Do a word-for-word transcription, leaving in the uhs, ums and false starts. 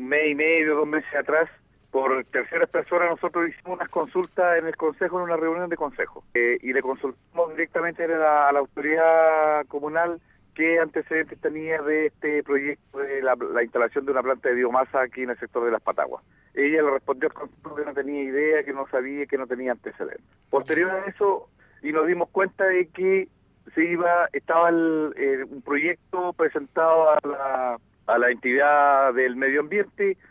mes y medio, dos meses atrás, por terceras personas, nosotros hicimos unas consultas en el Consejo, en una reunión de Consejo, eh, y le consultamos directamente a la, a la autoridad comunal qué antecedentes tenía de este proyecto de la, la instalación de una planta de biomasa aquí en el sector de Las Pataguas. Ella le respondió al Consejo que no tenía idea, que no sabía, que no tenía antecedentes. Posterior a eso, y nos dimos cuenta de que se iba, estaba el, eh, un proyecto presentado a la, a la entidad del medio ambiente